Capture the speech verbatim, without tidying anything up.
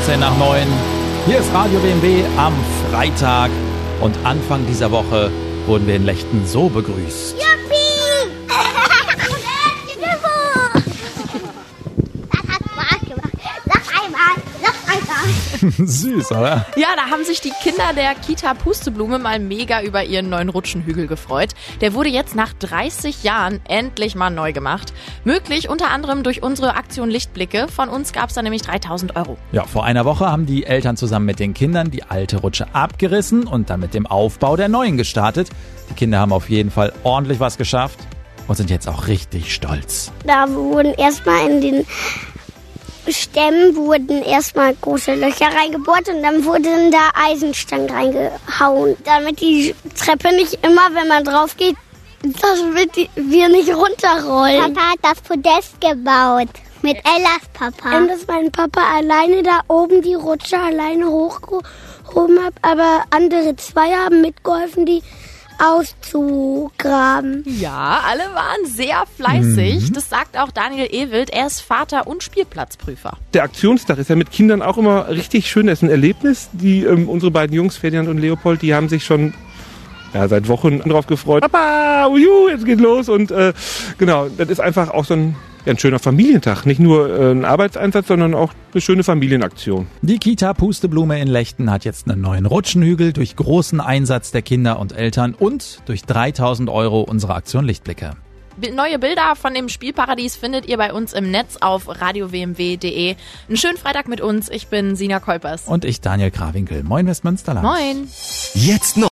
fünfzehn nach neun. Hier ist Radio W M W am Freitag. Und Anfang dieser Woche wurden wir in Lechten so begrüßt. Juppie! Das hat Spaß gemacht. Noch einmal, noch einmal. Süß, oder? Ja, da haben sich die Kinder der Kita Pusteblume mal mega über ihren neuen Rutschenhügel gefreut. Der wurde jetzt nach dreißig Jahren endlich mal neu gemacht. Möglich unter anderem durch unsere Aktion Lichtblicke. Von uns gab es da nämlich dreitausend Euro. Ja, vor einer Woche haben die Eltern zusammen mit den Kindern die alte Rutsche abgerissen und dann mit dem Aufbau der neuen gestartet. Die Kinder haben auf jeden Fall ordentlich was geschafft und sind jetzt auch richtig stolz. Da wurden erstmal in den Stämmen wurden erstmal große Löcher reingebohrt und dann wurden da Eisenstangen reingehauen, damit die Treppe nicht immer, wenn man drauf geht, dass wir nicht runterrollen. Papa hat das Podest gebaut mit Ellas Papa. Und dass mein Papa alleine da oben die Rutsche alleine hochgehoben hat, aber andere zwei haben mitgeholfen, die auszugraben. Ja, alle waren sehr fleißig. Mhm. Das sagt auch Daniel Ewelt. Er ist Vater und Spielplatzprüfer. Der Aktionstag ist ja mit Kindern auch immer richtig schön. Das ist ein Erlebnis. Die, ähm, unsere beiden Jungs, Ferdinand und Leopold, die haben sich schon ja, seit Wochen drauf gefreut. Papa, uju, jetzt geht los. Und äh, genau, das ist einfach auch so ein, ja, ein schöner Familientag. Nicht nur äh, ein Arbeitseinsatz, sondern auch eine schöne Familienaktion. Die Kita Pusteblume in Lechten hat jetzt einen neuen Rutschenhügel durch großen Einsatz der Kinder und Eltern und durch dreitausend Euro unsere Aktion Lichtblicke. Neue Bilder von dem Spielparadies findet ihr bei uns im Netz auf radio w m w punkt d e. Einen schönen Freitag mit uns. Ich bin Sina Kolpers. Und ich, Daniel Krawinkel. Moin Westmünsterland. Moin. Jetzt noch